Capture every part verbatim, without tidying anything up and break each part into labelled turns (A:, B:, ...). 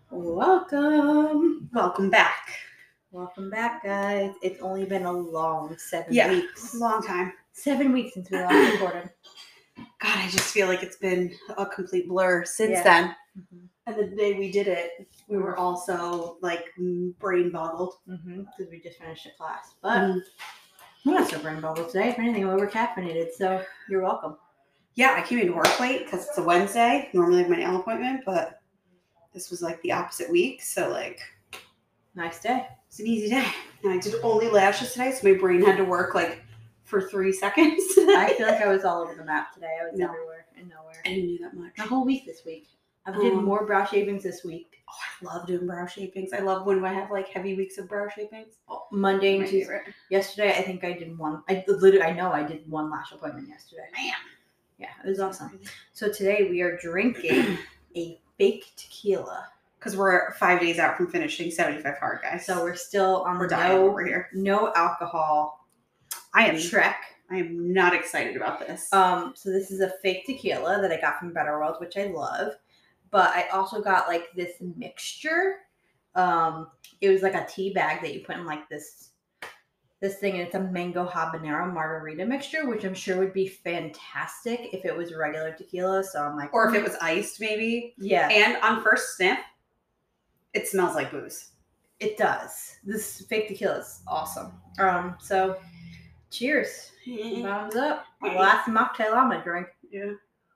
A: Welcome.
B: Welcome back.
A: Welcome back, guys. It's only been a long seven
B: Yeah,
A: weeks.
B: long time.
A: Seven weeks since we last recorded.
B: God, I just feel like it's been a complete blur since
A: Yeah.
B: then.
A: Mm-hmm.
B: And the day we did it, we were also like brain boggled.
A: Mm-hmm. Because we just finished a class. But
B: Mm.
A: we're not so brain boggled today. If anything, we were caffeinated. So you're welcome.
B: Yeah, I came into work late because it's a Wednesday. Normally I have my nail appointment, but this was like the opposite week. So like,
A: Nice day.
B: it's an easy day. And I did only lashes today, so my brain had to work like for three seconds today.
A: I feel like I was all over the map today. I was
B: No.
A: everywhere and nowhere.
B: I didn't do that much.
A: The whole week this week. I did
B: Um,
A: more brow shavings this week.
B: Oh, I love doing brow shapings. I love when I have like heavy weeks of brow shapings.
A: Oh, Monday and
B: My
A: Tuesday.
B: favorite.
A: Yesterday, I think I did one. I literally, I know I did one lash appointment yesterday.
B: Man.
A: Yeah, it was awesome. So today we are drinking a fake tequila.
B: Because we're five days out from finishing seventy-five hard, guys.
A: So we're still on
B: we're
A: the
B: dying
A: no,
B: over here.
A: no alcohol
B: I am
A: trek.
B: I am not excited about this.
A: Um, so this is a fake tequila that I got from Better World, which I love. But I also got like this mixture. Um, it was like a tea bag that you put in like this this thing, and it's a mango habanero margarita mixture, which I'm sure would be fantastic if it was regular tequila. So I'm like,
B: or if it was iced, maybe.
A: yeah,
B: And on first sniff, it smells like booze.
A: it does. This fake tequila is awesome. Um, so cheers. Bottoms up. The last mocktail I'm gonna drink.
B: Yeah.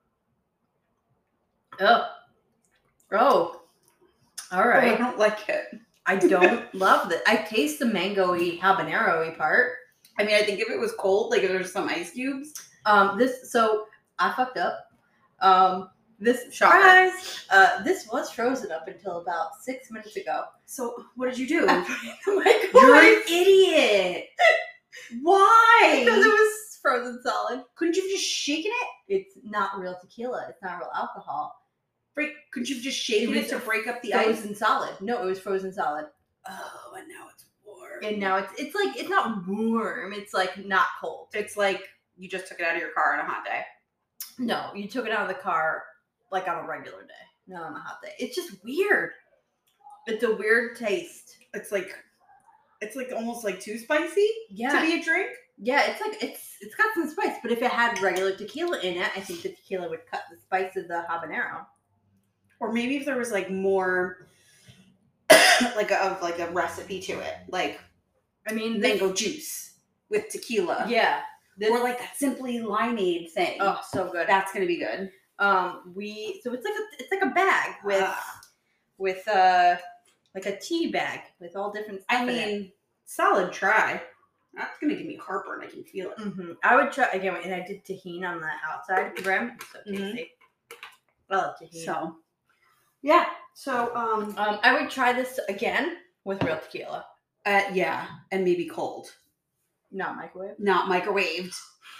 A: Oh. Oh. All
B: I
A: right.
B: don't like it.
A: I don't love that. I taste the mango-y, habanero-y part.
B: I mean, I think if it was cold, like if there's some ice cubes.
A: Um, this so I fucked up. Um, this
B: Shocker.
A: surprise. Uh, this was frozen up until about six minutes ago.
B: So what did you do?
A: I put it in the
B: You're an
A: microwave
B: idiot. Why?
A: because it was frozen solid.
B: Couldn't you have just shaken it?
A: It's not real tequila. It's not real alcohol.
B: Break. Couldn't you have just shaken
A: It
B: it,
A: was
B: to break up the ice?
A: Frozen solid. No, it was frozen solid.
B: Oh, and now it's warm.
A: And now it's it's like it's not warm. It's like not cold.
B: It's like you just took it out of your car on a hot day.
A: No, you took it out of the car like on a regular day, not on a hot day. It's just weird. It's a weird taste.
B: It's like, it's like almost like too spicy
A: Yeah,
B: to be a drink.
A: yeah. It's like it's it's got some spice, but if it had regular tequila in it, I think the tequila would cut the spice of the habanero.
B: Or maybe if there was like more, like a of like a recipe to it, like
A: I mean,
B: mango juice with tequila.
A: yeah. This,
B: Or like that Simply Limeade thing.
A: oh, so good.
B: That's gonna be good.
A: Um, we so it's like a it's like a bag with
B: Ah.
A: with uh like a tea bag with all different stuff
B: I
A: in it.
B: mean, solid try. That's gonna give me heartburn. I can feel it.
A: Mm-hmm. I would try again, and I did tahini on the outside rim. It's so tasty.
B: Mhm.
A: I love tahini.
B: So, yeah. So, um,
A: um, I would try this again with real tequila,
B: uh, yeah, and maybe cold,
A: not microwave.
B: not microwaved.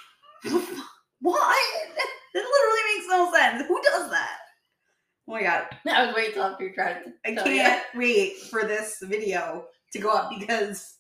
B: What? That literally makes no sense. Who does that? Oh my god,
A: I was waiting till after you tried it.
B: I
A: Tell
B: can't wait for this video to go up because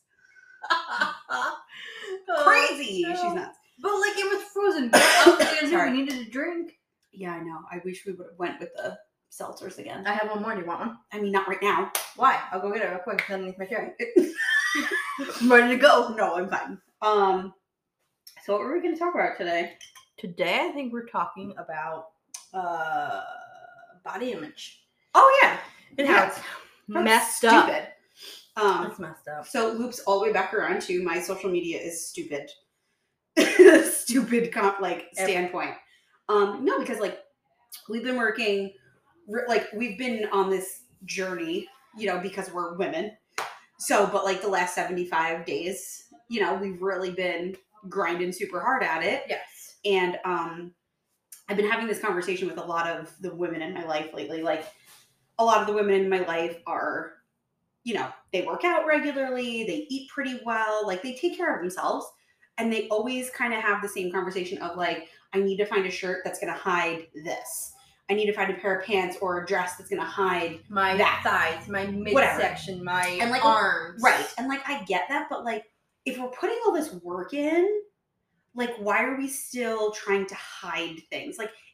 A: Oh,
B: crazy.
A: no.
B: She's nuts.
A: But like it was frozen. What else did we do?
B: Sorry.
A: We needed a drink.
B: Yeah, I know. I wish we would have went with the seltzers again.
A: I have one more. Do you want one?
B: I mean, not right now.
A: Why? I'll go get it real quick. It's underneath my chair. I'm ready to go.
B: No, I'm fine. Um, so what were we going to talk about today?
A: Today, I think we're talking about uh, body image.
B: Oh yeah,
A: And
B: Yeah.
A: how it's
B: That's
A: messed up.
B: stupid. Um,
A: It's messed up.
B: so loops all the way back around to my social media is stupid. Stupid comp like standpoint. Um, no, because like we've been working, re- like we've been on this journey, you know, because we're women. So, but like the last seventy-five days, you know, we've really been grinding super hard at it.
A: Yes.
B: And um, I've been having this conversation with a lot of the women in my life lately. Like a lot of the women in my life are, you know, they work out regularly, they eat pretty well, like they take care of themselves. And they always kind of have the same conversation of like, I need to find a shirt that's going to hide this. I need to find a pair of pants or a dress that's going to hide
A: My
B: that.
A: thighs, my midsection, my
B: And, like,
A: arms.
B: Right. And like, I get that, but like, if we're putting all this work in, like, why are we still trying to hide things? Like,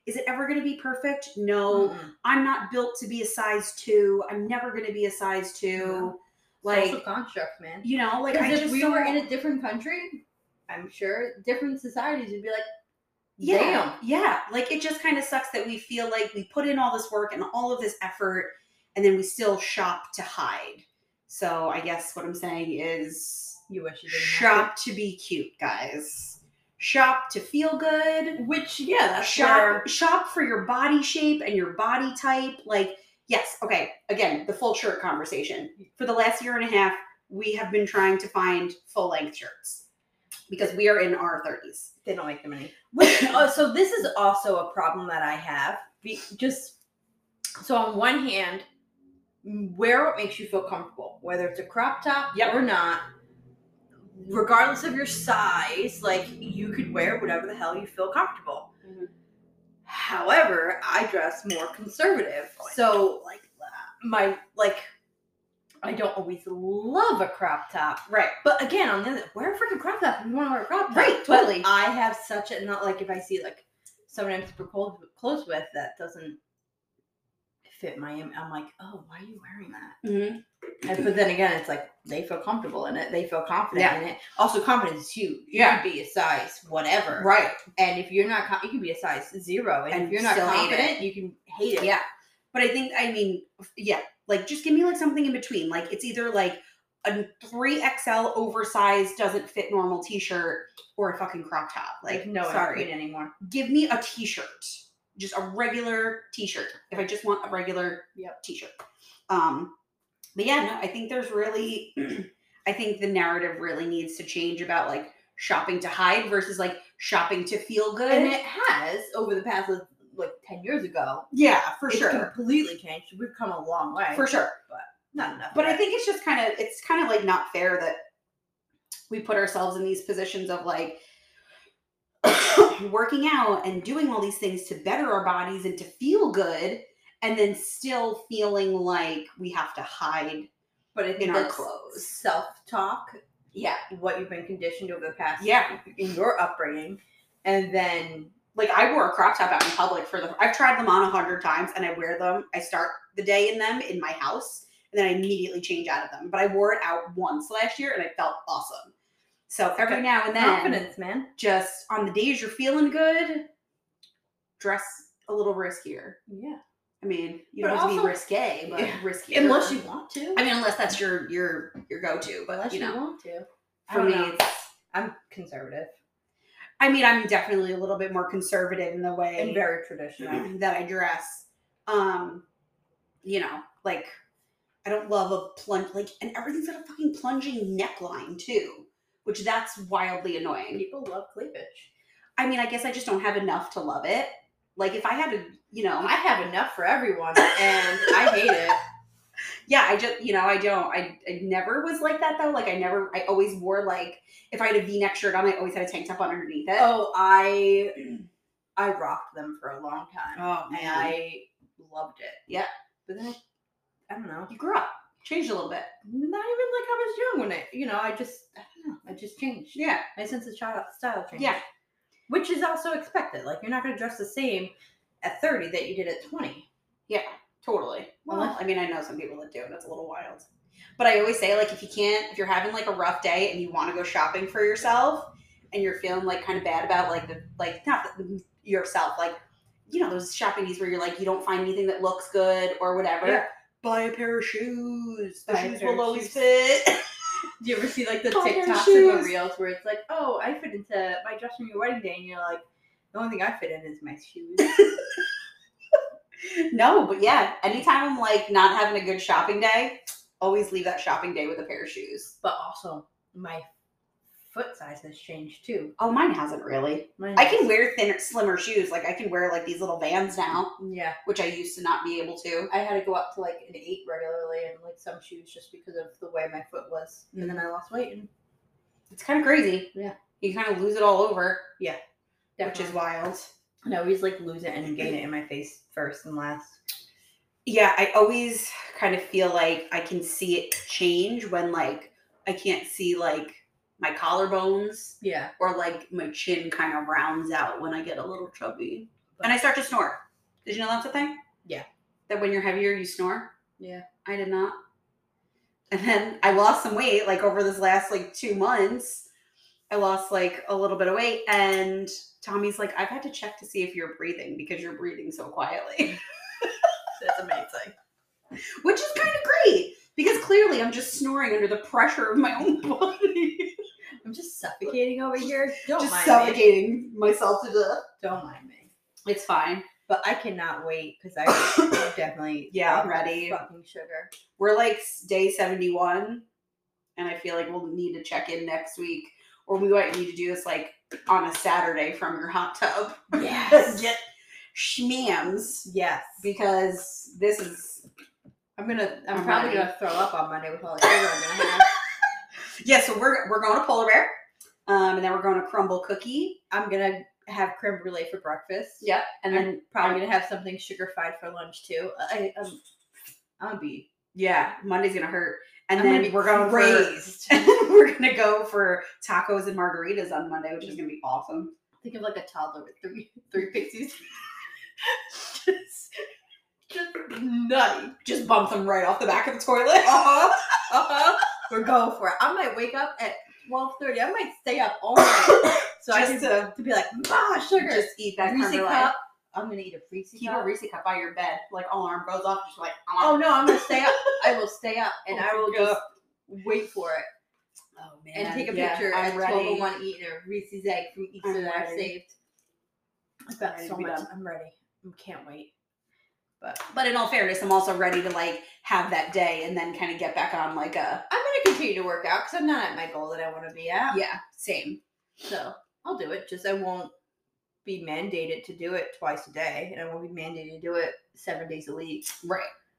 B: Is it ever going to be perfect? No.
A: Mm-mm.
B: I'm not built to be a size two. I'm never going to be a size two.
A: No.
B: Like,
A: social construct, man.
B: you know, like I
A: Because if
B: just
A: we
B: don't-
A: were in a different country, I'm sure different societies would be like,
B: yeah,
A: damn.
B: yeah. Like it just kind of sucks that we feel like we put in all this work and all of this effort, and then we still shop to hide. So I guess what I'm saying is,
A: You wish you didn't have
B: shop to be cute, guys. Shop to feel good.
A: to. Which, yeah, that's
B: shop
A: where-
B: shop for your body shape and your body type. Like, yes, okay. Again, the full shirt conversation. For the last year and a half, we have been trying to find full length shirts because we are in our thirties.
A: They don't make them any. Which, oh, so this is also a problem that I have. Be, just so on one hand, wear what makes you feel comfortable, whether it's a crop top
B: Yep.
A: or not. Regardless of your size, like you could wear whatever the hell you feel comfortable.
B: Mhm.
A: However, I dress more conservative, so like my like I don't always love a crop top.
B: Right.
A: But again, on the other, wear a freaking crop top if you want to wear a crop top.
B: Right,
A: But
B: totally.
A: I have such a, not like if I see like someone I'm super close, close with that doesn't fit my, im- I'm like, oh, why are you wearing that?
B: Mm-hmm.
A: And, but then again, it's like they feel comfortable in it. They feel confident
B: Yeah.
A: in it. Also, confidence is huge. You
B: Yeah.
A: could be a size whatever.
B: Right.
A: And if you're not, com- you can be a size zero. And,
B: And
A: if you're not
B: still hate
A: confident, you can hate it.
B: Yeah. But I think, I mean, yeah, like just give me like something in between. Like it's either like a three X L oversized doesn't fit normal t-shirt or a fucking crop top. Like,
A: Like, no,
B: sorry.
A: in anymore.
B: Give me a t-shirt. Just a regular t-shirt. If I just want a regular
A: Yep.
B: t-shirt. Um, but yeah, no, I think there's really, I think the narrative really needs to change about like shopping to hide versus like shopping to feel good.
A: And it has over the past like ten years ago.
B: yeah, for
A: It's
B: sure.
A: completely changed. We've come a long way.
B: For sure.
A: Not enough.
B: But I
A: yet.
B: think it's just kind of, it's kind of like not fair that we put ourselves in these positions of like working out and doing all these things to better our bodies and to feel good, and then still feeling like we have to hide.
A: But I think
B: in our
A: that's
B: clothes.
A: self-talk,
B: Yeah.
A: what you've been conditioned over the past
B: Yeah.
A: in your upbringing, and then
B: Like I wore a crop top out in public for the, I've tried them on a hundred times and I wear them. I start the day in them in my house and then I immediately change out of them. But I wore it out once last year and I felt awesome. So every now and then,
A: confidence, man.
B: just on the days you're feeling good, dress a little riskier.
A: Yeah.
B: I mean, you
A: But
B: don't have to be
A: also-
B: risque, but
A: Yeah.
B: riskier.
A: Unless you want to.
B: I mean, unless that's your your your go-to. But
A: Unless
B: you
A: you,
B: know,
A: want to. I
B: for
A: don't
B: me,
A: know.
B: it's,
A: I'm conservative
B: I mean, I'm definitely a little bit more conservative in the way
A: and very traditional.
B: that I dress. Um, you know, like I don't love a plunge, like, and everything's got a fucking plunging neckline too, which that's wildly annoying.
A: People love cleavage.
B: I mean, I guess I just don't have enough to love it. Like if I had to, you know,
A: I have enough for everyone, and I hate it.
B: yeah, I just, you know, I don't, I, I never was like that though. Like I never, I always wore like, if I had a V-neck shirt on, I always had a tank top on underneath it.
A: Oh, I I rocked them for a long time,
B: Oh,
A: and I loved it.
B: Yeah.
A: But then I, I don't know.
B: You grew up, changed a little bit.
A: Not even like I was young when I, you know, I just, I don't know, I just changed.
B: Yeah.
A: My sense of style, style changed.
B: Yeah.
A: Which is also expected. Like, you're not going to dress the same at thirty that you did at twenty.
B: Yeah, totally. Well,
A: Well-
B: I mean, I know some people that do, and it's a little wild. But I always say, like, if you can't, if you're having like a rough day and you want to go shopping for yourself, and you're feeling like kind of bad about like the like not the, yourself, like you know those shopping days where you're like you don't find anything that looks good or whatever.
A: Yeah.
B: Buy a pair of shoes. The
A: Buy a
B: shoes
A: pair
B: will
A: of
B: always
A: shoes.
B: fit.
A: Do you ever see, like, the
B: Buy your
A: TikToks
B: shoes.
A: and the Reels where it's like, oh, I fit into my dress from your wedding day, and you're like, the only thing I fit in is my shoes.
B: No, but yeah, anytime I'm like not having a good shopping day, always leave that shopping day with a pair of shoes.
A: But also, my foot size has changed, too.
B: Oh, mine hasn't really.
A: Mine
B: I can
A: has-
B: wear thinner, slimmer shoes. Like I can wear like these little Vans now,
A: Yeah.
B: which I used to not be able to.
A: I had to go up to, like, an eight regularly and, like, some shoes just because of the way my foot was. And then I lost weight. And
B: It's kind of crazy.
A: Yeah.
B: You kind of lose it all over, which
A: definitely.
B: is wild.
A: And I always, like, lose it and gain it in my face first and last.
B: Yeah, I always kind of feel like I can see it change when like I can't see like my collarbones
A: Yeah.
B: or like my chin kind of rounds out when I get a little chubby. And I start to snore. Did you know that's a thing?
A: Yeah.
B: That when you're heavier, you snore?
A: Yeah.
B: I did not. And then I lost some weight, like over this last like two months. I lost like a little bit of weight, and Tommy's like, I've had to check to see if you're breathing because you're breathing so quietly.
A: That's amazing.
B: Which is kind of great because clearly I'm just snoring under the pressure of my own body.
A: I'm just suffocating over here. Don't
B: just
A: mind
B: suffocating me. myself to death.
A: Don't mind me.
B: It's fine.
A: But I cannot wait because I definitely
B: yeah, I'm ready.
A: Fucking sugar.
B: We're like day seventy-one, and I feel like we'll need to check in next week, or we might need to do this like on a Saturday from your hot tub.
A: Yes.
B: Get schmams.
A: Yes.
B: Because this is.
A: I'm gonna. I'm,
B: I'm
A: probably
B: ready.
A: gonna throw up on Monday with all the sugar I'm gonna have.
B: Yeah, so we're we're going to Polar Bear, um, and then we're going to Crumble Cookie.
A: I'm gonna have creme brulee for breakfast.
B: Yep, and
A: I'm
B: then
A: probably gonna have something sugar-fried for lunch too. I, um, I'm gonna be.
B: Yeah, Monday's gonna hurt, and
A: I'm
B: then
A: gonna be
B: we're going
A: crazed.
B: for we're gonna go for tacos and margaritas on Monday, which is gonna be awesome.
A: Think of like a toddler with three three pixies. just, just nutty.
B: Just bump them right off the back of the toilet.
A: Uh-huh. Uh-huh. We're going for it. I might wake up at twelve thirty. I might stay up all night. So I
B: Just
A: can
B: to-
A: to be like, ah, sugar.
B: Just eat that
A: Reese
B: creme brulee.
A: cup. I'm gonna eat a Reese
B: Keep
A: cup.
B: a Reese cup by your bed. Like alarm goes off, just like
A: Oh no, I'm gonna stay up. I will stay up and
B: Oh
A: I will
B: my
A: just wait for it
B: oh man,
A: and take a
B: yeah,
A: picture
B: I'm
A: at
B: ready.
A: twelve oh one eating a Reese's egg from Easter
B: I'm
A: that I've
B: ready.
A: saved. I've got
B: Ready
A: so
B: to be
A: much.
B: done.
A: I'm ready. I can't wait. But
B: But in all fairness, I'm also ready to like have that day and then kind of get back on like a
A: I'm gonna continue to work out because I'm not at my goal that I want to be at.
B: yeah, same.
A: So I'll do it. Just I won't be mandated to do it twice a day, and I won't be mandated to do it seven days a week.
B: Right.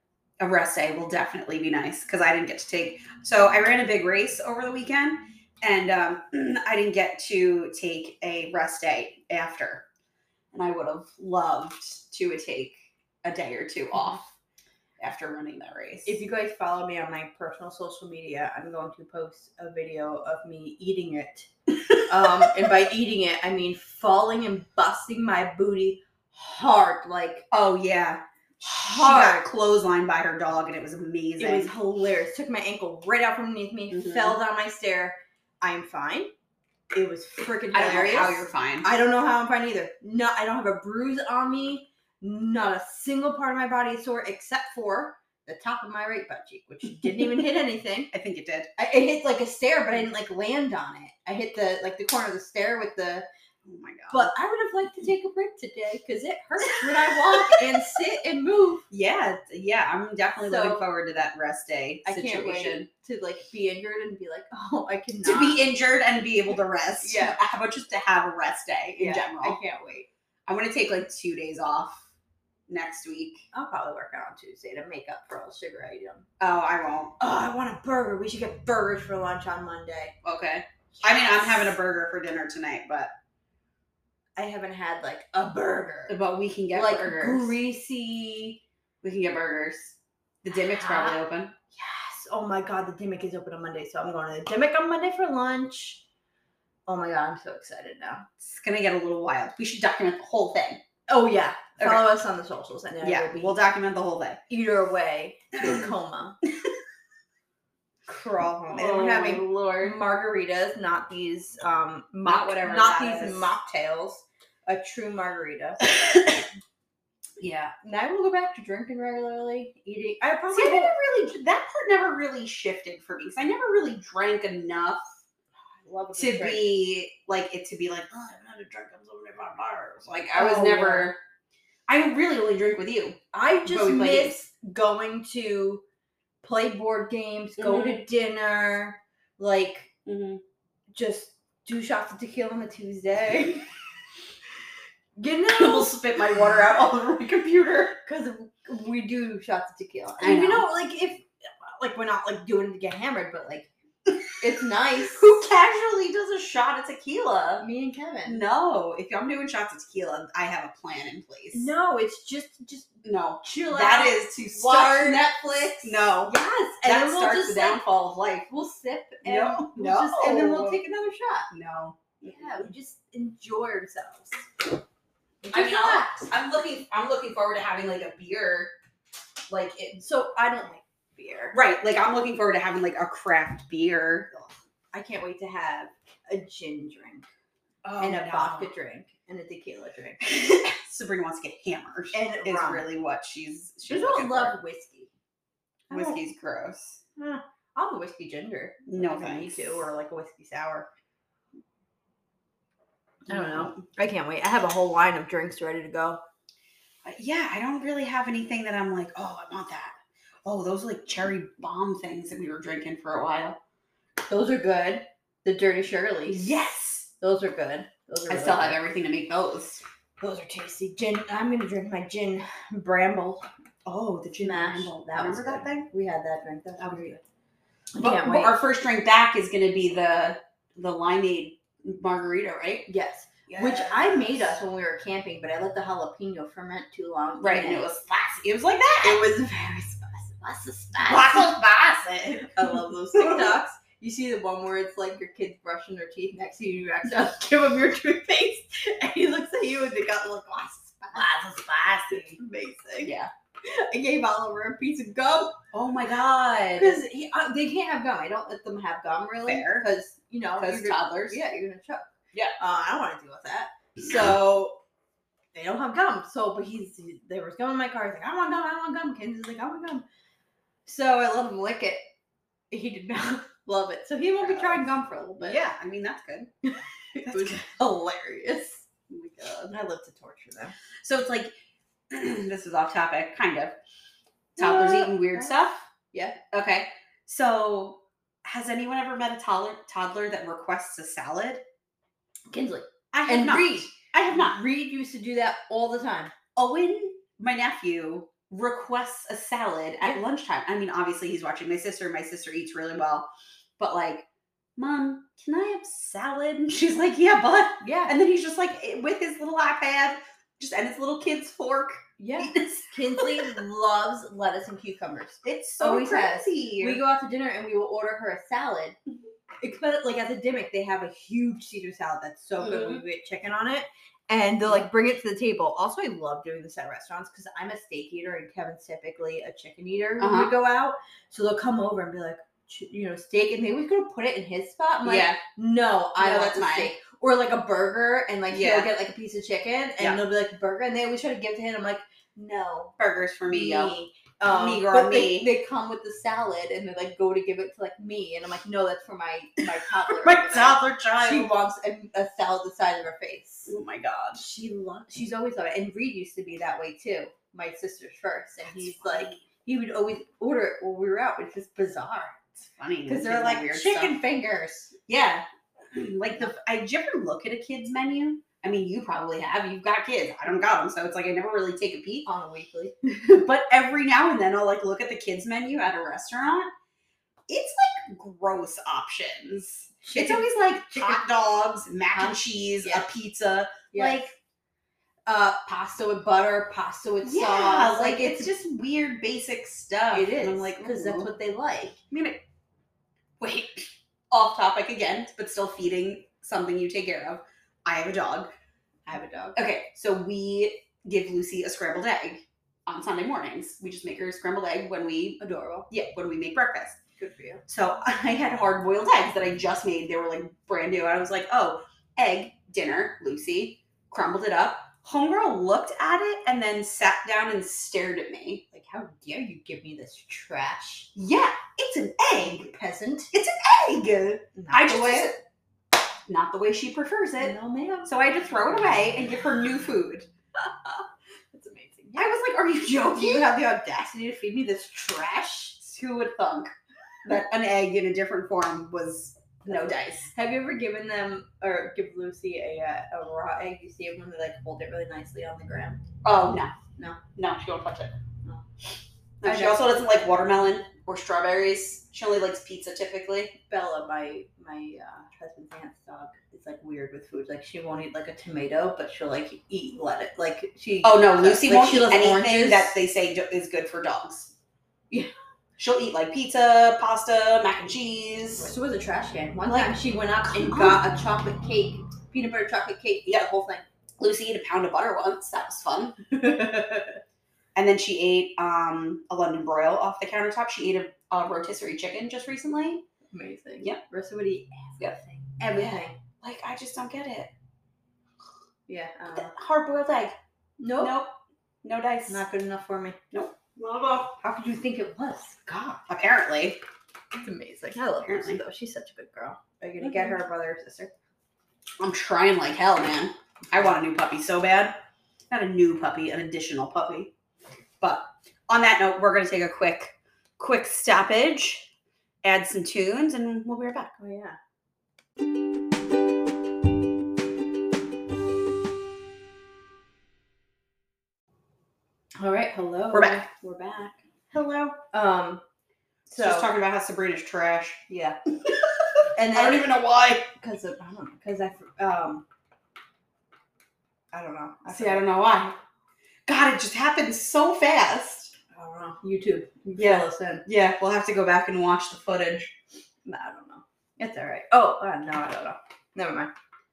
B: A rest day will definitely be nice because I didn't get to take. So I ran a big race over the weekend, and um, I didn't get to take a rest day after, and I would have loved to take a day or two off after running that race.
A: If you guys follow me on my personal social media, I'm going to post a video of me eating it. um, and by eating it, I mean falling and busting my booty hard, like
B: oh yeah, she
A: hard.
B: got clotheslined by her dog, and it was amazing.
A: It was hilarious. Took my ankle right out from underneath me,
B: Mhm.
A: fell down my stair. I'm fine. It was freaking
B: I don't
A: hilarious.
B: know how you're fine.
A: I don't know how I'm fine either. No, I don't have a bruise on me. Not a single part of my body is sore except for the top of my right butt cheek, which didn't even hit anything.
B: I think it did.
A: I, it hit like a stair, but I didn't like land on it. I hit the like the corner of the stair with the.
B: Oh my god.
A: But I would have liked to take a break today because it hurts when I walk and sit and move.
B: yeah, yeah, I'm definitely
A: So,
B: looking forward to that rest day
A: I
B: situation.
A: can't wait to like be injured and be like, oh, I cannot.
B: To be injured and be able to rest.
A: Yeah.
B: How about just to have a rest day in
A: Yeah,
B: general?
A: I can't wait.
B: I'm going to take like two days off next week.
A: I'll probably work out on Tuesday to make up for all the sugar I eat.
B: Oh, I won't.
A: Oh, I want a burger. We should get burgers for lunch on Monday.
B: Okay. I mean, I'm having a burger for dinner tonight, but
A: I haven't had like a burger.
B: but we can get
A: like
B: burgers.
A: greasy.
B: We can get burgers. The Dimmick's probably open.
A: Yes. Oh my god, the Dimmick is open on Monday, so I'm going to the Dimmick on Monday for lunch. Oh my god, I'm so excited now.
B: It's going to get a little wild. We should document the whole thing.
A: Oh yeah.
B: Okay.
A: Follow us on the socials and then
B: Yeah,
A: we'll be
B: we'll document the whole thing.
A: either way to a coma. Crawl home. And we're having
B: Oh, Lord.
A: margaritas, not these um mock,
B: Not whatever
A: not
B: that
A: these
B: is.
A: mocktails. A true margarita.
B: Yeah.
A: And I will go back to drinking regularly, eating. I probably
B: See, I
A: won't-
B: never really, that part never really shifted for me. Because I never really drank enough
A: I love a
B: to
A: good drink.
B: be, like, it to be like, oh, I haven't had a drink, I'm so many bars. Like, I was
A: Oh,
B: never, I really only drink with you.
A: I
B: But
A: just
B: we play
A: miss going to play board games, go to dinner, like
B: Mm-hmm.
A: just do shots of tequila on a Tuesday. You
B: We'll
A: know,
B: spit my water out all over my computer.
A: because we do shots of tequila.
B: I
A: And you
B: know.
A: know, like if like we're not like doing it to get hammered, but like it's nice.
B: Who casually does a shot of tequila?
A: Me and Kevin.
B: No, if I'm doing shots of tequila, I have a plan in place.
A: No, it's just just
B: No.
A: chill
B: That
A: out.
B: is to
A: watch
B: start
A: Netflix.
B: No.
A: Yes, and
B: That
A: then we'll
B: starts
A: just
B: the
A: like,
B: downfall of life.
A: we'll sip and
B: No,
A: we'll just, and then we'll
B: no.
A: take another shot.
B: No.
A: Yeah, we just enjoy ourselves.
B: I mean, I'll, I'm looking. I'm looking forward to having like a beer, like it.
A: So I don't like beer.
B: Right, like I'm looking forward to having like a craft beer.
A: I can't wait to have a gin drink
B: Oh,
A: and a
B: no.
A: vodka drink and a tequila drink.
B: Sabrina wants to get hammered,
A: And
B: is
A: rum.
B: really what she's.
A: I
B: she's
A: don't
B: looking
A: love
B: for.
A: whiskey. I don't-
B: Whiskey's gross.
A: Eh, I'll have a whiskey ginger.
B: No
A: if I need
B: thanks.
A: to, or like a whiskey sour. I don't know. I can't wait. I have a whole line of drinks ready to go.
B: Uh, yeah, I don't really have anything that I'm like, oh, I want that. Oh, those like cherry bomb things that we were drinking for a while.
A: Those are good. The Dirty Shirleys.
B: Yes,
A: Those are good. Those are
B: I
A: really
B: still have
A: good.
B: everything to make those.
A: Those are tasty. Gin. I'm gonna drink my gin bramble.
B: Oh, the gin
A: Smash.
B: bramble.
A: That was
B: Remember that
A: good.
B: thing?
A: We had that drink. That
B: That
A: was
B: was
A: good.
B: good.
A: I
B: But,
A: can't
B: but
A: wait.
B: our first drink back is going to be the the limeade margarita, right?
A: Yes. Which I made us when we were camping, but I let the jalapeno ferment too long.
B: Right, and it was spicy. It was like that.
A: It was very spicy. Lots of spicy.
B: Lots of spicy.
A: I love those TikToks. You see the one where it's like your kid's brushing their teeth next to you, you accidentally give him your toothpaste, and he looks at you and they got like lots of spice.
B: Lots of spicy.
A: Amazing.
B: Yeah.
A: I gave Oliver a piece of gum
B: Oh my god.
A: because uh, they can't have gum. I don't let them have gum really
B: Fair.
A: because you know
B: Because
A: you're gonna-
B: toddlers.
A: Yeah, you're gonna choke.
B: Yeah.
A: Uh, I don't want to deal with that. So they don't have gum. So, but he's he, there was gum in my car. He's like, I want gum. I want gum. Kenzie's like, I want gum. So I let him lick it. He did not love it. So he won't be trying gum for a little bit.
B: Yeah, I mean, that's good.
A: It was hilarious. Oh my god. I love to torture them.
B: So it's like, this is off topic, kind of. Toddlers
A: Uh,
B: eating weird
A: okay.
B: stuff?
A: Yeah.
B: Okay. So, has anyone ever met a toddler, toddler that requests a salad?
A: Kinsley.
B: I have
A: And
B: not.
A: Reed.
B: I have not.
A: Reed used to do that all the time.
B: Owen, my nephew, requests a salad at
A: Yeah.
B: lunchtime. I mean, obviously, he's watching my sister. My sister eats really well. But, like, Mom, can I have salad? And she's like, yeah, bud.
A: Yeah.
B: And then he's just like, with his little iPad, just and his little kid's fork.
A: Yeah.
B: eating his-
A: Kinsley loves lettuce and cucumbers.
B: It's so
A: Always has.
B: crazy.
A: We go out to dinner and we will order her a salad. But like at the Dimmick, they have a huge Caesar salad that's so good.
B: Mhm.
A: We get chicken on it, and they'll like bring it to the table. Also, I love doing this at restaurants because I'm a steak eater and Kevin's typically a chicken eater when
B: Uh-huh.
A: we go out. So they'll come over and be like, ch- you know, steak, and they always gonna put it in his spot. I'm like,
B: yeah.
A: no, I
B: No,
A: want
B: that's
A: the
B: mine.
A: steak. Or like a burger, and like
B: Yeah.
A: he'll get like a piece of chicken, and
B: Yeah.
A: they'll be like burger, and they always try to give it to him. I'm like, no,
B: Burgers for me, yo.
A: me. Um,
B: Me, girl,
A: but
B: me.
A: They, they come with the salad and they like go to give it to like me, and I'm like, no, that's for my my toddler.
B: My
A: over there.
B: toddler child.
A: She wants a, a salad the size of her face.
B: oh my god.
A: She loves. She's always loved it, and Reed used to be that way too. My sister's first, and
B: That's
A: he's
B: funny.
A: like, he would always order it when we were out. It's just bizarre
B: It's funny
A: because
B: when
A: they're
B: kids
A: like
B: do weird
A: chicken
B: stuff.
A: fingers.
B: Yeah. Like the. I did you ever look at a kid's menu? I mean, you probably have. You've got kids. I don't got them, so it's like I never really take a peek.
A: On a weekly.
B: But every now and then, I'll like look at the kids menu at a restaurant. It's like gross options. it's
A: Chicken-
B: always like
A: chicken-
B: hot dogs, mac and
A: Huh?
B: cheese,
A: Yeah.
B: a pizza.
A: Yeah.
B: Like
A: uh, pasta with butter, pasta with
B: yeah,
A: sauce.
B: like it's just weird basic stuff.
A: it
B: And
A: is
B: I'm like
A: because that's
B: ooh.
A: what they like.
B: I mean, it- wait, off topic again, but still feeding something you take care of. I have a dog.
A: I have a dog.
B: Okay, so we give Lucy a scrambled egg on Sunday mornings. We just make her a scrambled egg when we,
A: Adorable.
B: yeah, when we make breakfast.
A: Good for you.
B: So I had hard boiled eggs that I just made. They were like brand new. I was like, oh, egg, dinner, Lucy, crumbled it up. Homegirl looked at it and then sat down and stared at me.
A: Like, how dare you give me this trash,
B: Yeah, it's an egg.
A: peasant?
B: Egg.
A: Not
B: I
A: the
B: just
A: way
B: not the way she prefers it.
A: No, ma'am.
B: So I had to throw it away and give her new food.
A: That's amazing.
B: I was like, are you joking?
A: You have the audacity to feed me this trash?
B: Who would thunk that an egg in a different form was no dice?
A: Have you ever given them or give Lucy a uh, a raw egg? You see it when they like hold it really nicely on the ground.
B: Oh, no.
A: No.
B: No, she won't touch it.
A: No.
B: No,
A: I
B: she
A: know.
B: also doesn't like watermelon or strawberries. She only likes pizza typically.
A: Bella, my my uh, husband's aunt's dog, is like weird with food. Like she won't eat like a tomato, but she'll like eat let it. Like she.
B: Oh, no. Lucy
A: like,
B: won't
A: she
B: eat
A: loves
B: anything
A: oranges.
B: that they say do- is good for dogs.
A: Yeah.
B: She'll eat like pizza, pasta, mac and cheese.
A: She was a trash can. One
B: Like,
A: time she went up and
B: come
A: got a chocolate cake, peanut butter chocolate cake, ate
B: Yep.
A: the whole thing.
B: Lucy ate a pound of butter once. That was fun. And then she ate um, a London broil off the countertop. She ate a, a rotisserie chicken just recently.
A: Amazing.
B: Yep.
A: Rosa would eat everything. Everything.
B: Yeah. Like, I just don't get it.
A: Yeah. Uh,
B: Hard boiled egg.
A: nope.
B: Nope. No dice.
A: Not good enough for me.
B: Nope. Not at all.
A: How could you think it was?
B: God. Apparently.
A: It's amazing. I love
B: Apparently.
A: Lucy though. She's such a good girl. Are you gonna get her a brother or sister?
B: I'm trying like hell, man. I want a new puppy so bad. Not a new puppy, an additional puppy. But on that note, we're gonna take a quick, quick stoppage, add some tunes, and we'll be right back.
A: Oh yeah. All right. Hello.
B: We're back.
A: We're back.
B: Hello.
A: Um.
B: So just talking about how Sabrina's trash.
A: Yeah. And then,
B: I don't even know why.
A: Because I don't know. Because I um. I don't know. I
B: See, I don't know why. God, it just happened so fast.
A: I don't know. YouTube.
B: Yeah.
A: Fill us in.
B: Yeah, we'll have to go back and watch the footage.
A: No, I don't know. It's all right. Oh, uh, no, I don't know. Never mind.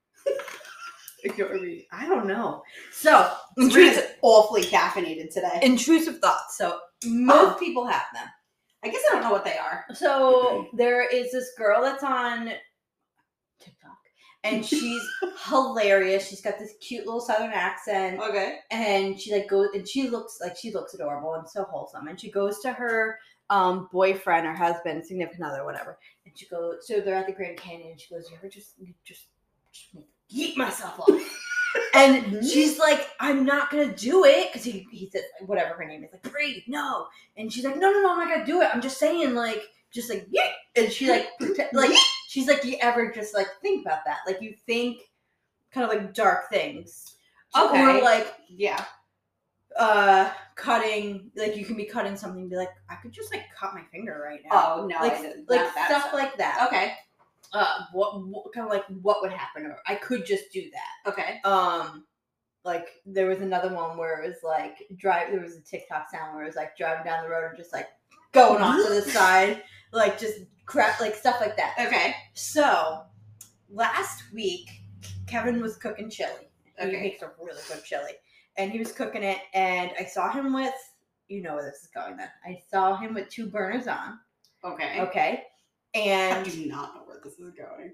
A: I don't know. So,
B: Sabrina's awfully caffeinated today.
A: intrusive thoughts. So, most
B: Oh.
A: people have them.
B: I guess I don't know what they are.
A: So, there is this girl that's on TikTok, and she's hilarious. She's got this cute little southern accent.
B: Okay.
A: And she like goes and she looks like she looks adorable and so wholesome. And she goes to her um boyfriend or husband, significant other, whatever. And she goes, so they're at the Grand Canyon, and she goes, you ever just just, just yeet myself off? And she's like, I'm not gonna do it, because he he said whatever her name is, like, breathe, no. And she's like, no, no, no, I'm not gonna do it. I'm just saying, like, just like, yeah. And she like pretend, like she's like, you ever just like think about that? Like, you think kind of like dark things.
B: Okay.
A: Or like
B: Yeah.
A: uh cutting, like you can be cutting something and be like, I could just like cut my finger right now.
B: Oh no.
A: like
B: I didn't.
A: like
B: Not that
A: stuff like that.
B: Okay.
A: Uh what, what kind of like what would happen, or I could just do that.
B: Okay.
A: Um like there was another one where it was like drive there was a TikTok sound where it was like driving down the road and just like going off to the side, like just crap, like stuff like that.
B: Okay.
A: So last week Kevin was cooking chili. He
B: Okay.
A: makes a really good chili. And he was cooking it, and I saw him with, you know where this is going then. I saw him with two burners on.
B: Okay.
A: Okay.
B: I
A: And
B: do not know where this is going.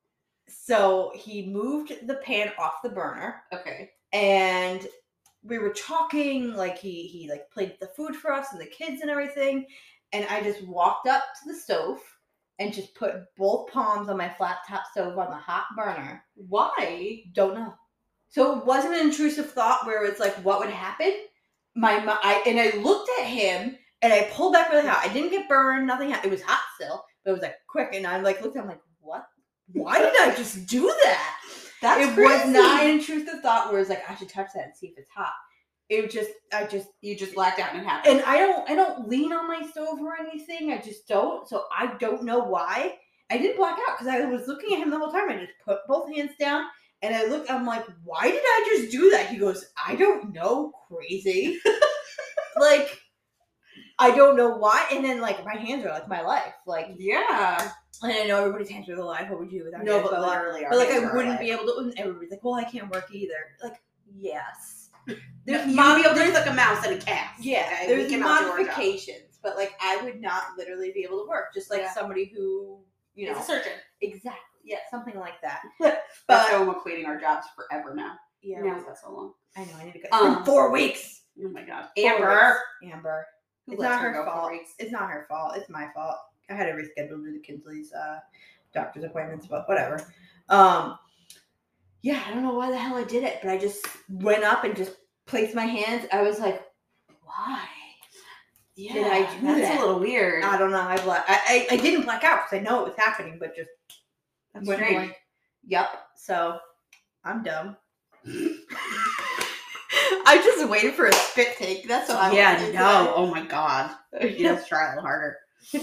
A: so he moved the pan off the burner,
B: Okay.
A: and we were talking, like he, he like played the food for us and the kids and everything. And I just walked up to the stove and just put both palms on my flat top stove on the hot burner.
B: Why?
A: Don't know. So it wasn't an intrusive thought where it's like, what would happen? My, my I, and I looked at him and I pulled back really hot. I didn't get burned. Nothing happened. It was hot still, but it was like quick. And I like looked at him like, what? Why did I just do that?
B: That's
A: it
B: crazy.
A: was not an intrusive thought where it's like, I should touch that and see if it's hot. It was just, I just,
B: You just blacked out and it happened.
A: and I don't, I don't lean on my stove or anything. I just don't. So I don't know why. I didn't black out because I was looking at him the whole time. I just put both hands down and I look, I'm like, why did I just do that? He goes, I don't know, crazy. Like, I don't know why. And then like my hands are like my life. Like,
B: yeah.
A: and I know everybody's hands are alive. What would you do without
B: No,
A: hands?
B: but
A: like-
B: literally, our
A: But like
B: hands
A: I
B: are
A: wouldn't
B: alive.
A: be able to, and everybody's like, well, I can't work either. Like, yes. There's
B: You
A: mod-
B: be able to
A: there's-
B: look like a mouse and a cat.
A: Yeah,
B: Okay? We
A: there's
B: cannot do our job.
A: modifications, but like I would not literally be able to work, just like
B: Yeah.
A: somebody who, you know,
B: It's a surgeon.
A: exactly, yeah, something like that.
B: But
A: But
B: so I'm equating our jobs forever now.
A: yeah,
B: Now is that so long?
A: I know I need to go.
B: Um,
A: It's been four weeks.
B: Oh my god.
A: Four
B: Amber.
A: weeks. Amber.
B: Who
A: It's
B: lets
A: not
B: her
A: her
B: go four
A: fault.
B: weeks?
A: It's not her fault. It's my fault. I had to reschedule due to Kinsley's uh, doctor's appointments, but whatever. Um, yeah, I don't know why the hell I did it, but I just went up and just placed my hands. I was like, why?
B: Yeah,
A: Did I do
B: that's
A: that?
B: a little weird.
A: I don't know. I black. I, I I didn't black out because I know it was happening, but just
B: That's
A: went
B: strange.
A: blank. Yep. So I'm dumb. I just waited for a spit take. That's what I
B: Yeah,
A: wanted to
B: no. Oh my god. You
A: say.
B: just try a little harder.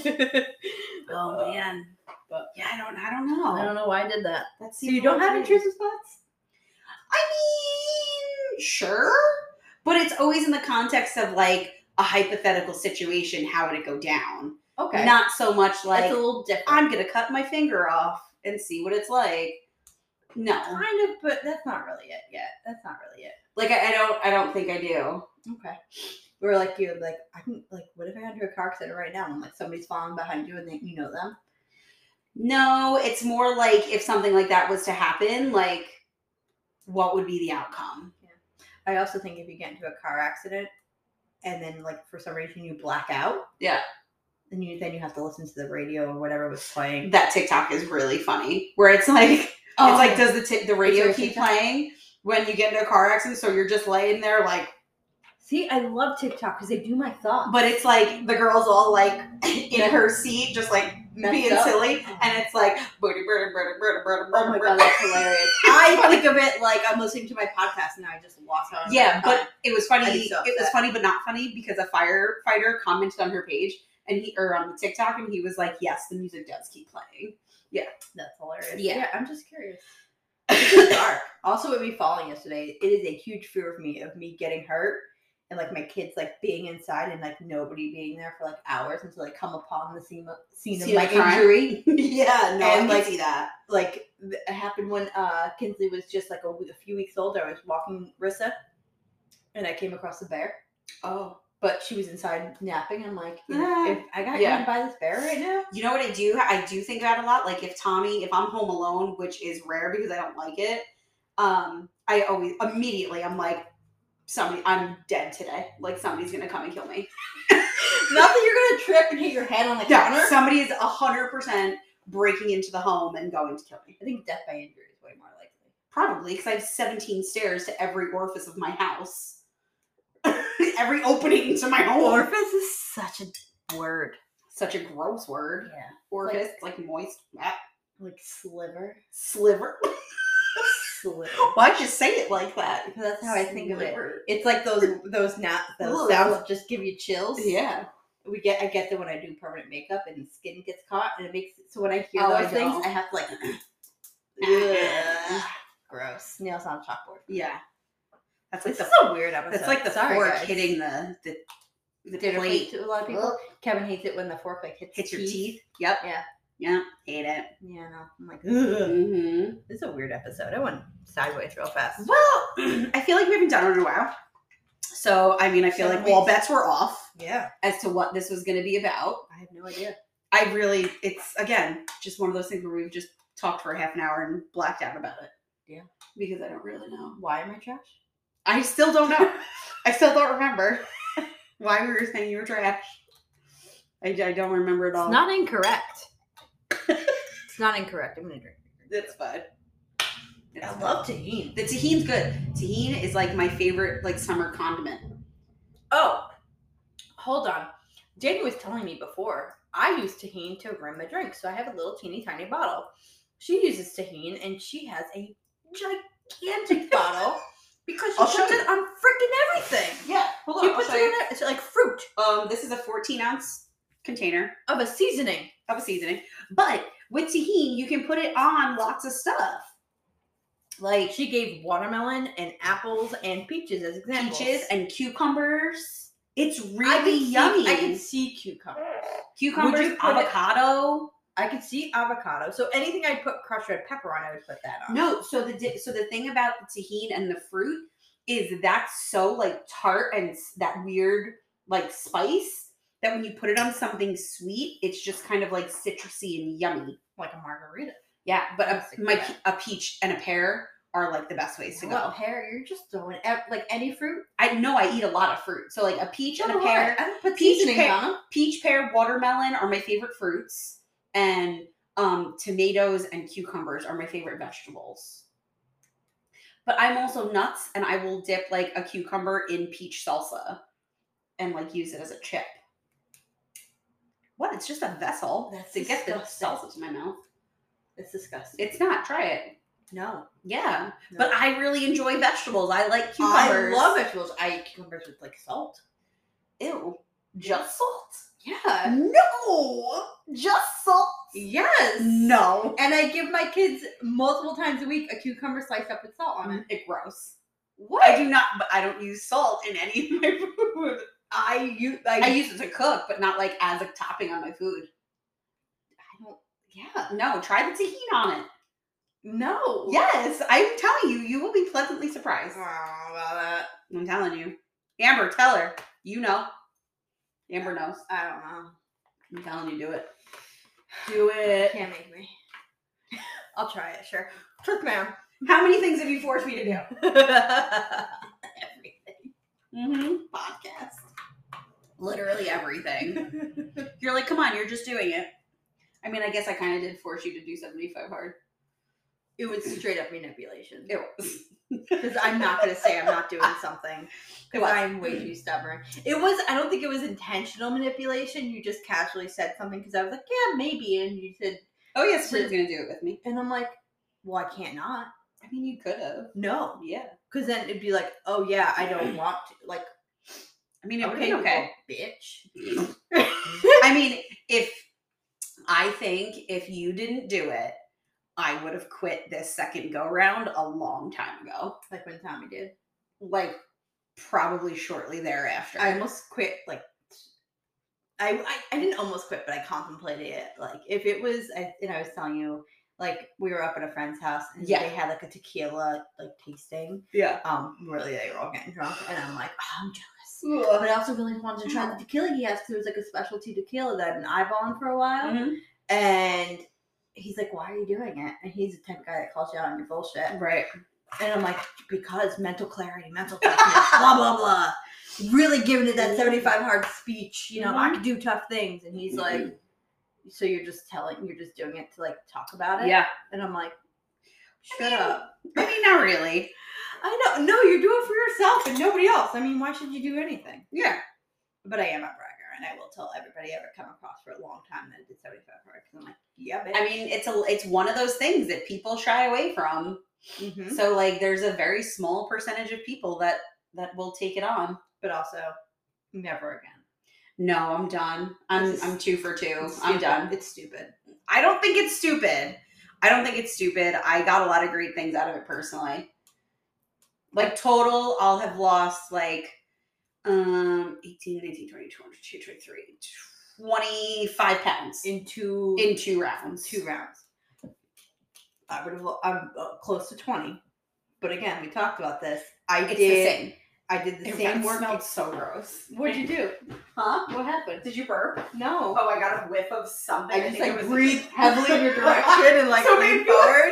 B: Oh man.
A: But
B: Yeah, I don't. I don't know.
A: I don't know why I did that.
B: That's
A: So you don't have intrusive thoughts?
B: I mean, sure, but it's always in the context of like a hypothetical situation. How would it go down?
A: Okay.
B: Not so much like
A: That's a little different.
B: I'm gonna cut my finger off and see what it's like. No.
A: Kind of, but that's not really it yet. That's not really it.
B: Like, I, I don't I don't think I do.
A: Okay. Or like you, like I can, like, what if I got into a car accident right now and like somebody's following behind you and they, you know them?
B: No, it's more like if something like that was to happen, like, what would be the outcome?
A: Yeah. I also think if you get into a car accident and then like for some reason you black out,
B: Yeah.
A: then you then you have to listen to the radio or whatever was playing.
B: That TikTok is really funny, where it's like,
A: Oh.
B: it's like, does the t- the radio
A: there a
B: keep
A: TikTok?
B: playing when you get into a car accident? So you're just laying there, like,
A: See, I love TikTok because they do my thoughts.
B: but it's like the girl's all like in her seat, just like
A: Messed
B: being
A: up.
B: silly, and it's like, birdie, birdie, birdie, birdie, birdie,
A: Oh my
B: birdie.
A: god, that's hilarious. I think of it like I'm listening to my podcast and I just lost on.
B: Yeah, but it was funny.
A: I'd be so
B: It was
A: upset.
B: funny, but not funny because a firefighter commented on her page and he or on the TikTok, and he was like, "Yes, the music does keep playing."
A: that's hilarious.
B: Yeah.
A: Yeah, I'm just curious. It's dark. Also, with me falling yesterday, it is a huge fear of me of me getting hurt and like my kids like being inside and like nobody being there for like hours until I come upon the scene, scene of
B: Scene
A: my
B: of crime.
A: injury.
B: Yeah, no,
A: And,
B: I can
A: like,
B: see that.
A: Like th- it happened when uh Kinsley was just like a, w- a few weeks old. I was walking Rissa, and I came across the bear.
B: Oh,
A: But she was inside napping. I'm like, if,
B: Ah,
A: if I got
B: yeah.
A: eaten by this bear right now,
B: you know what I do? I do think that a lot. Like if Tommy, if I'm home alone, which is rare because I don't like it, um, I always immediately I'm like, somebody, I'm dead today. Like somebody's gonna come and kill me.
A: not that you're gonna trip and hit your head on the counter.
B: Yeah, somebody is a hundred percent breaking into the home and going to kill me.
A: I think death by injury is way more likely.
B: Probably because I have seventeen stairs to every orifice of my house, every opening to my home.
A: Orifice is such a word.
B: Such a gross word.
A: Yeah.
B: Orifice, like, moist, ah,
A: Like sliver.
B: sliver.
A: Sliver.
B: Why'd you say it like that?
A: Because that's how I think of it.
B: Sliver.
A: It's like those those not those
B: Ugh.
A: sounds that just give you chills.
B: Yeah.
A: We get I get them when I do permanent makeup and skin gets caught and it makes so when I hear
B: Oh, I
A: those things
B: don't.
A: I have to like ugh, gross. Nails on chalkboard.
B: Yeah. That's like
A: This
B: the
A: is a weird episode.
B: that's like the
A: Sorry,
B: fork
A: guys.
B: hitting the the, the
A: Dinner
B: plate.
A: plate to a lot of people. Kevin hates it when the fork like hits,
B: Hits your
A: teeth.
B: teeth. Yep.
A: Yeah.
B: Yeah. Hate it.
A: Yeah, no. I'm like, ugh.
B: Mm-hmm.
A: This is a weird episode. I went sideways real fast.
B: Well, I feel like we haven't done it in a while. So, I mean, I feel
A: Seven
B: like all
A: weeks.
B: bets were off
A: Yeah.
B: as to what this was going to be about.
A: I have no idea.
B: I really, it's, again, just one of those things where we've just talked for a half an hour and blacked out about it.
A: Yeah.
B: Because I don't really know.
A: Why am I trash?
B: I still don't know. I still don't remember why we were saying you were trash. I, I don't remember at all.
A: It's not incorrect. It's not incorrect. I'm gonna drink.
B: It's fine. It's
A: I
B: fine.
A: love tahini.
B: The tahine's good. Tahine is like my favorite, like, summer condiment.
A: Oh, hold on. Jenny was telling me before, I use tahini to rim a drink. So I have a little teeny tiny bottle. She uses tahini and she has a gigantic bottle because she
B: I'll
A: puts
B: show you.
A: it on freaking everything.
B: Yeah, hold
A: She
B: on. I'll
A: puts
B: show
A: it
B: you.
A: on it. It's like fruit
B: Um, this is a fourteen ounce container
A: of a seasoning.
B: of a seasoning. But with tahine, you can put it on lots of stuff. Like
A: She gave watermelon and apples and peaches as examples.
B: peaches and cucumbers. It's
A: I could
B: really
A: see-
B: yummy.
A: I can see cucumbers.
B: Cucumbers,
A: Would you put it-
B: avocado.
A: I could see avocado. So anything I put crushed red pepper on, I would put that on.
B: No, so the di- so the thing about the tahine and the fruit is that's so like tart and s- that weird like spice that when you put it on something sweet, it's just kind of like citrusy and yummy.
A: Like a margarita.
B: Yeah, but a,
A: Let's stick
B: my
A: with
B: pe- a peach and a pear are like the best ways to go.
A: Well, pear, you're just throwing ev- like any fruit.
B: I know I eat a lot of fruit, so like a peach and a
A: So do I.
B: pear,
A: I don't put
B: peach,
A: seasoning
B: pear-
A: on them.
B: peach, pear, watermelon are my favorite fruits, and um, tomatoes and cucumbers are my favorite vegetables. But I'm also nuts, and I will dip like a cucumber in peach salsa and like use it as a chip. What? It's just a vessel
A: That's
B: to get the
A: disgusting.
B: salsa to my mouth.
A: It's disgusting.
B: It's not. Try it.
A: no.
B: Yeah,
A: no.
B: but I really enjoy vegetables. I like cucumbers.
A: I love vegetables. I eat cucumbers with like salt.
B: Ew. Just salt?
A: Yeah.
B: No! Just salt?
A: Yes.
B: No.
A: And I give my kids multiple times a week a cucumber sliced up with salt on it.
B: It's gross.
A: What?
B: I do not, but I don't use salt in any of my food.
A: I use. I,
B: I use it to cook, but not like as a topping on my food.
A: I don't. Yeah.
B: No, try the tahini on it.
A: No.
B: Yes, I'm telling you, you will be pleasantly surprised.
A: I don't know about that.
B: I'm telling you. Amber, tell her. You know. Amber knows.
A: I don't know.
B: I'm telling you, do it.
A: Do it. Can't make me. I'll try it, sure. Trick ma'am.
B: How many things have you forced me to do?
A: Everything.
B: Mm-hmm. Podcast. Literally everything. You're like, come on, you're just doing it. I mean, I guess I kind of did force you to do seventy-five hard.
A: It was straight up manipulation.
B: It was.
A: Because I'm not going to say I'm not doing something. Because I'm way too stubborn. It was, I don't think it was intentional manipulation. You just casually said something because I was like, yeah, maybe. And you said,
B: oh, yes, Spring's going to do it with me.
A: And I'm like, well, I can't not.
B: I mean, you could have.
A: No.
B: Yeah.
A: Because then it'd be like, oh, yeah, I don't want to. Like,
B: I mean, it would
A: okay,
B: be okay.
A: Bitch.
B: I mean, if, I think if you didn't do it, I would have quit this second go round a long time ago.
A: Like when Tommy did.
B: Like, probably shortly thereafter.
A: I almost quit, like, I, I, I didn't almost quit, but I contemplated it. Like, if it was, I, and I was telling you, like, we were up at a friend's house, and yeah. they had, like, a tequila, like, tasting.
B: Yeah.
A: Um, really, they were all getting drunk, and I'm like, oh, I'm jealous. Ugh. But I also really wanted to try the tequila he has, because it was, like, a specialty tequila that I've been eyeballing for a while.
B: Mm-hmm.
A: And he's like, why are you doing it? And he's the type of guy that calls you out on your bullshit.
B: Right.
A: And I'm like, because mental clarity, mental toughness, blah, blah, blah. Really giving it that seventy-five hard speech. You know, mm-hmm. I can do tough things. And he's mm-hmm. like, so you're just telling, you're just doing it to, like, talk about it?
B: Yeah.
A: And I'm like, shut
B: I mean,
A: up.
B: I mean, not really.
A: I know. No, you're doing it for yourself and nobody else. I mean, why should you do anything?
B: Yeah.
A: But I am a bragger, and I will tell everybody I ever come across for a long time that I did seventy-five hard. Because I'm like, yeah, bitch.
B: I mean, it's a, it's one of those things that people shy away from. Mm-hmm. So, like, there's a very small percentage of people that, that will take it on.
A: But also, never again.
B: No, I'm done. I'm I'm two for two. I'm done.
A: It's stupid.
B: I don't think it's stupid. I don't think it's stupid. I got a lot of great things out of it personally. Like, total, I'll have lost, like, um, eighteen, nineteen, twenty, twenty-two, twenty-three, twenty-five pounds.
A: In two...
B: In two rounds.
A: Two rounds. I would have... I'm uh, close to twenty. But again, we talked about this. I
B: it's
A: did...
B: the same.
A: I did the
B: it
A: same
B: work.
A: work.
B: It smelled so gross.
A: What'd you do?
B: Huh?
A: What happened?
B: Did you burp?
A: No.
B: Oh, I got a whiff of something.
A: I just, I like, breathed heavily in your direction and, like,
B: so
A: leaned forward.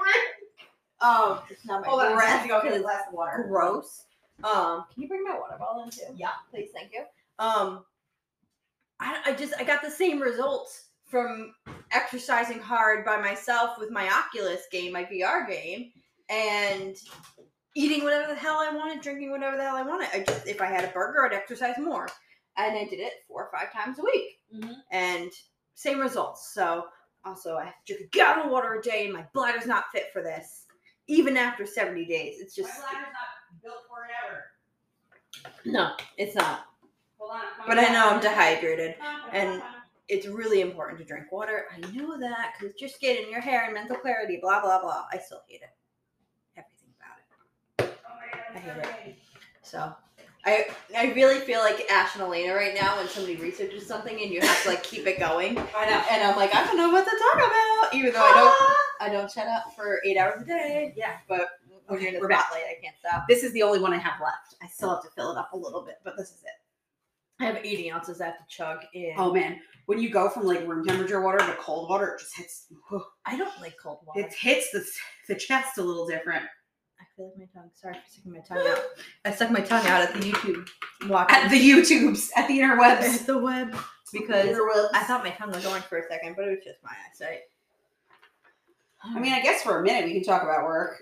B: Um,
A: it's not my
B: hold on,
A: breath.
B: I go get a glass of water.
A: Gross. Um, can you bring my water bottle in, too?
B: Yeah.
A: Please, thank you. Um, I, I just, I got the same results from exercising hard by myself with my Oculus game, my V R game, and eating whatever the hell I wanted, drinking whatever the hell I wanted. I just, if I had a burger, I'd exercise more. And I did it four or five times a week. Mm-hmm. And same results. So, also, I have to drink a gallon of water a day, and my bladder's not fit for this. Even after seventy days. It's just...
B: My bladder's not built for it ever.
A: No, it's not.
B: Hold on.
A: But I know I'm dehydrated. And it's really important to drink water. I know that, because it's your skin and your hair and mental clarity, blah, blah, blah. I still hate it. Everything about it. I hate it. So, I I really feel like Ash and Elena right now when somebody researches something and you have to, like, keep it going.
B: I know.
A: And I'm like, I don't know what to talk about. Even though I don't I don't shut up for eight hours a day.
B: Yeah.
A: But when
B: okay,
A: you're in the
B: we're
A: spotlight, I can't stop.
B: This is the only one I have left. I still have to fill it up a little bit, but this is it.
A: I have eighty ounces I have to chug in.
B: Oh, man. When you go from, like, room temperature water to cold water, it just hits. Oh.
A: I don't like cold water.
B: It hits the, the chest a little different.
A: I feel like my tongue. Sorry for sticking my tongue out. I stuck my tongue out at the YouTube watching.
B: At the YouTubes. At the interwebs.
A: At the web. Because
B: interwebs.
A: I thought my tongue was going for a second, but it was just my eyesight.
B: I mean, I guess for a minute we can talk about work.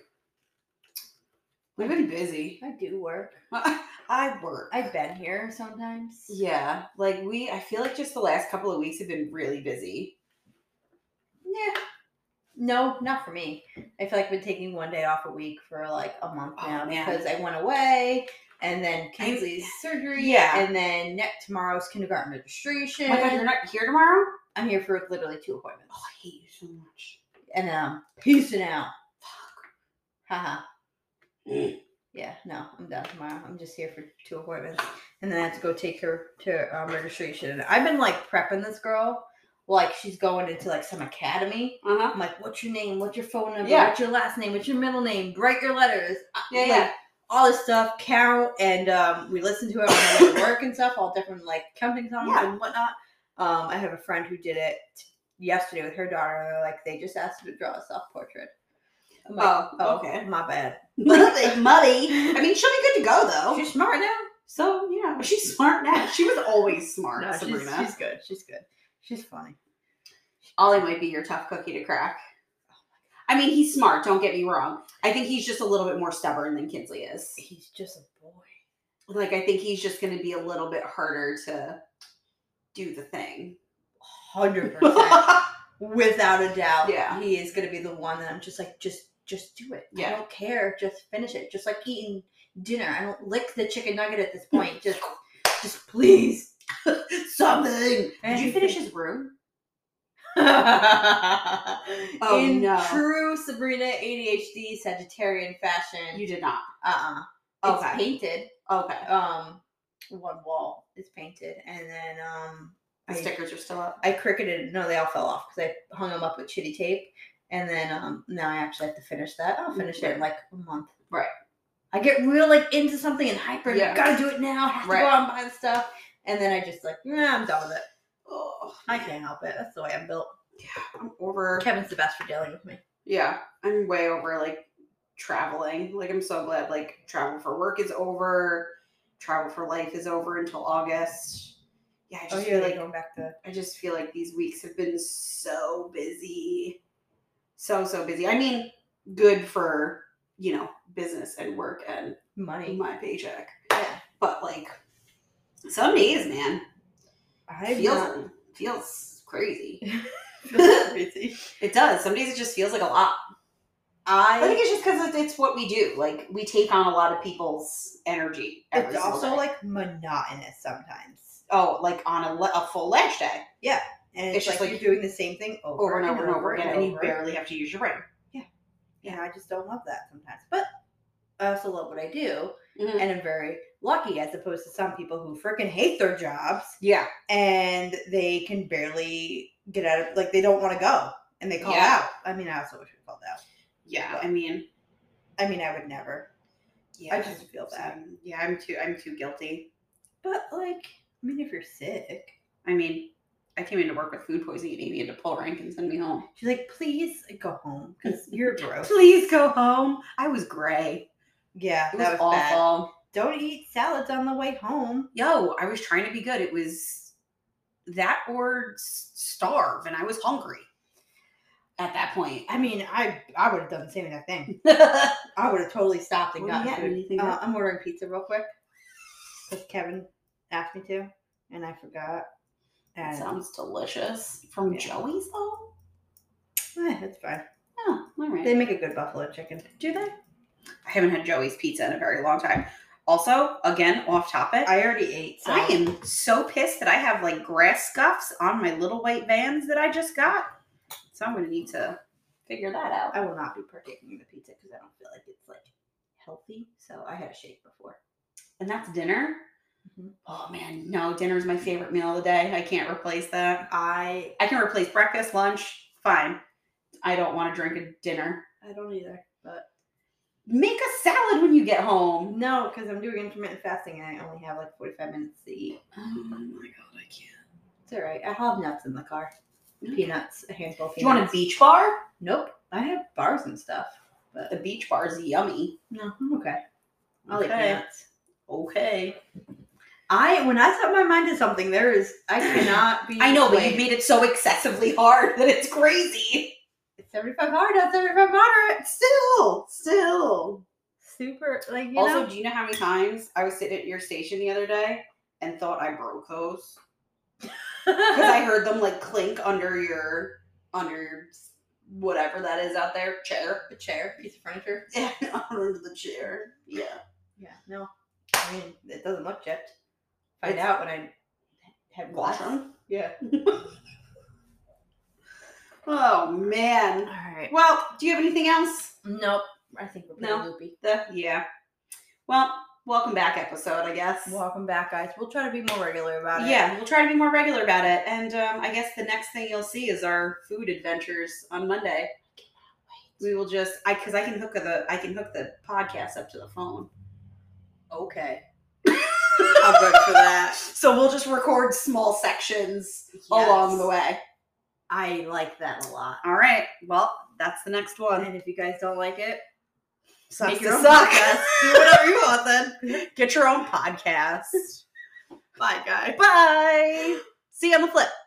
B: We've been busy.
A: I do work.
B: I work.
A: I've been here sometimes.
B: Yeah. Like, we, I feel like just the last couple of weeks have been really busy.
A: Yeah. No, not for me. I feel like I've been taking one day off a week for like a month now oh, because I went away and then Kinsley's surgery.
B: Yeah.
A: And then next tomorrow's kindergarten registration.
B: Oh my God, you're not here tomorrow?
A: I'm here for literally two appointments.
B: Oh, I hate you so much.
A: And um, peacing out.
B: Fuck.
A: Haha. Mm. Yeah, no, I'm done tomorrow. I'm just here for two appointments. And then I have to go take her to um, registration. And I've been like prepping this girl like she's going into like some academy.
B: Uh-huh.
A: I'm like, what's your name? What's your phone number?
B: Yeah.
A: What's your last name? What's your middle name? Write your letters.
B: Yeah,
A: like,
B: yeah.
A: all this stuff, count, and um, we listen to it on the way to work and stuff, all different like counting songs
B: Yeah.
A: and whatnot. Um, I have a friend who did it yesterday with her daughter. They're like, they just asked her to draw a self portrait. I'm like,
B: Oh,
A: oh,
B: okay.
A: my bad.
B: Like, muddy. I mean, she'll be good to go though.
A: She's smart now.
B: So yeah, she's smart now. She was always smart,
A: No,
B: Sabrina.
A: she's, she's good. She's good. She's funny.
B: Ollie might be your tough cookie to crack. I mean, he's smart. Don't get me wrong. I think he's just a little bit more stubborn than Kinsley is.
A: He's just a boy.
B: Like, I think he's just going to be a little bit harder to do the thing.
A: one hundred percent. Without a doubt.
B: Yeah.
A: He is going to be the one that I'm just like, just just do it.
B: Yeah.
A: I don't care. Just finish it. Just like eating dinner. I don't lick the chicken nugget at this point. Just, just please.
B: Something. Did you finish his room?
A: oh, In
B: no.
A: true Sabrina A D H D Sagittarian fashion.
B: You did not.
A: Uh-uh. It's
B: Okay.
A: painted.
B: Okay.
A: Um, one wall is painted, and then um,
B: The
A: I,
B: stickers are still up.
A: I cricketed. No, they all fell off because I hung them up with shitty tape, and then um, now I actually have to finish that. I'll finish it in like a month.
B: Right.
A: I get real like into something and hyper. And
B: Yeah.
A: Gotta do it now. Have to
B: Right.
A: go out and buy the stuff, and then I just like, nah, I'm done with it.
B: Oh,
A: I can't help it. That's the way I'm built.
B: yeah. I'm over.
A: Kevin's the best for dealing with me.
B: Yeah. I'm way over like traveling. Like, I'm so glad like travel for work is over. Travel for life is over until August. Yeah, I just
A: Oh,
B: feel
A: yeah,
B: like
A: going back to
B: I just feel like these weeks have been so busy. So, so busy. I mean, good for, you know, business and work and
A: money.
B: my paycheck.
A: Yeah,
B: But like some days, man,
A: I
B: feels
A: not...
B: feels crazy.
A: feels crazy.
B: It does. Some days it just feels like a lot.
A: I,
B: I think it's just because it's what we do. Like, we take on a lot of people's energy. Every
A: it's
B: single
A: also
B: day.
A: like monotonous sometimes.
B: Oh, like on a, le- a full lash day.
A: Yeah, and it's,
B: It's
A: just
B: just
A: like,
B: like-
A: you're doing the same thing over,
B: Over and over and over again. And you
A: over.
B: barely have to use your brain.
A: And I just don't love that sometimes. But I also love what I do,
B: Mhm.
A: and I'm very lucky as opposed to some people who freaking hate their jobs
B: Yeah.
A: and they can barely get out of, like, they don't want to go and they call
B: Yeah.
A: out. I mean, I also wish we called out.
B: Yeah. I mean,
A: I mean, I would never.
B: yeah.
A: I just feel bad.
B: Um, yeah, I'm too. I'm too guilty.
A: But, like, I mean, if you're sick,
B: I mean, I came into work with food poisoning and Amy had to pull rank and send me home.
A: she's like, please go home because you're gross.
B: Please go home. I was gray.
A: Yeah,
B: It was,
A: that was bad.
B: awful.
A: Don't eat salads on the way home.
B: Yo, I was trying to be good. It was that or s- starve, and I was hungry at that point.
A: I mean, I I would have done the same exact thing.
B: What
A: I would have totally stopped and
B: do you
A: gotten
B: get?
A: food.
B: Anything
A: Uh,
B: good?
A: I'm ordering pizza real quick because Kevin asked me to, and I forgot.
B: That
A: And
B: sounds delicious. From
A: Yeah.
B: Joey's, though?
A: eh, it's fine.
B: Oh, all right.
A: They make a good buffalo chicken.
B: Do they? I haven't had Joey's pizza in a very long time. Also, again, off topic.
A: I already ate. So
B: I am so pissed that I have like grass scuffs on my little white Vans that I just got. So I'm going to need to figure that out.
A: I will not be partaking of the pizza because I don't feel like it's like healthy. So I had a shake before.
B: And that's dinner.
A: Mhm.
B: Oh man, no, dinner's my favorite meal of the day. I can't replace that.
A: I
B: I can replace breakfast, lunch, fine. I don't want to drink a dinner.
A: I don't either, but
B: Make a salad when you get home.
A: no, because I'm doing intermittent fasting and I only have like forty-five minutes to eat.
B: Oh my god, I can't.
A: It's all right. I have nuts in the car. Peanuts, a handful of
B: Do you want a
A: peanuts.
B: beach bar?
A: Nope. I have bars and stuff, but
B: The beach bar's yummy.
A: no, I'm okay. I'll eat
B: Okay.
A: peanuts.
B: Okay.
A: I when I set my mind to something, there is I cannot be.
B: I know, but
A: swayed.
B: you've made it so excessively hard that it's crazy.
A: It's seventy-five hard, not seventy-five moderate.
B: Still, still.
A: Super, like you
B: Also,
A: know.
B: do you know how many times I was sitting at your station the other day and thought I broke hose? Because I heard them like clink under your, under your, whatever that is out there, chair.
A: a chair, piece of furniture.
B: Yeah, under the chair. Yeah.
A: Yeah, no. I mean, it doesn't look chipped. Find
B: It's-
A: out when I have
B: Wash
A: glass.
B: them.
A: Yeah.
B: Oh man.
A: All right.
B: Well, do you have anything else?
A: Nope. I think we're pretty
B: No.
A: loopy.
B: The, yeah. Well, welcome back episode, I guess.
A: Welcome back, guys. We'll try to be more regular about it.
B: Yeah, we'll try to be more regular about it. And um, I guess the next thing you'll see is our food adventures on Monday. We will just, I because I can hook the I can hook the podcast up to the phone.
A: Okay. I'm good for that.
B: So we'll just record small sections
A: Yes.
B: along the way.
A: I like that a lot.
B: All right. Well, that's the next one.
A: And if you guys don't like it,
B: Sucks
A: make
B: to
A: your own
B: suck.
A: podcast. Do whatever you want then.
B: Get your own podcast.
A: Bye, guys.
B: Bye. See you on the flip.